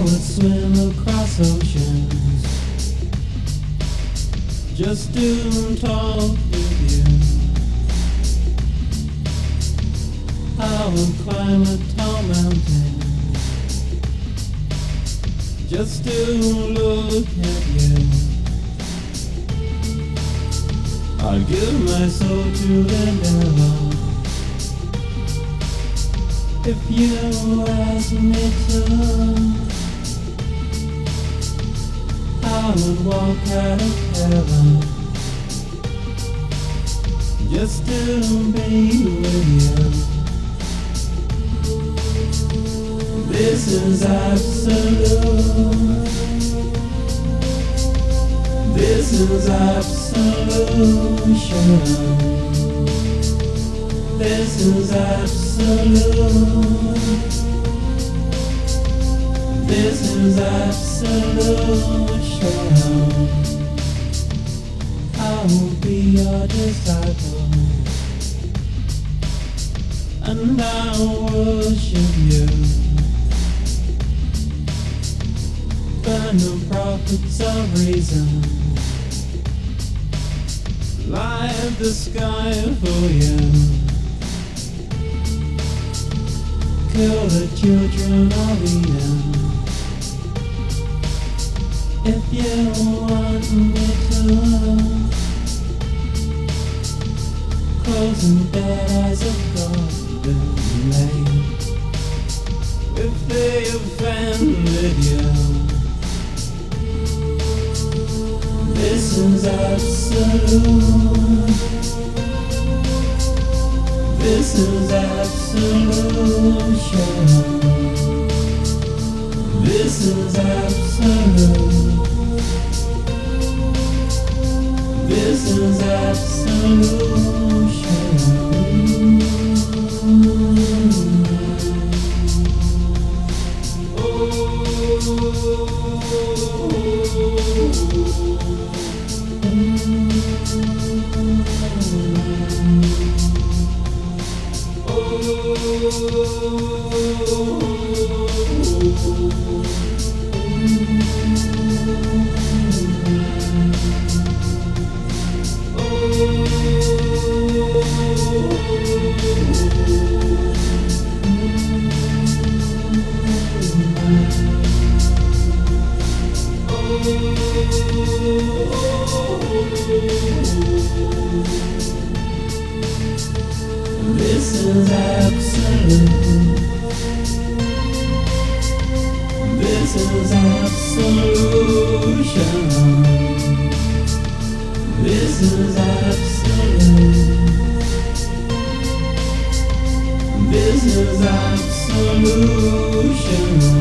would swim across oceans just to talk with you. I would climb a tall mountain just to look at you. I'd give my soul to the devil if you asked me to. I would walk out of heaven just to be with you. This is absolute. This is absolution. This is absolute. This is absolution. I will be your disciple, and I will worship you. Burn the prophets of reason, light the sky for you. Kill the children of Eden if you want me to. Closing dead eyes of God if they offended you. This is absolute. This is absolution. This is absolute. This is absolution. This is absolute. This is absolution. This is absolute. This is absolution.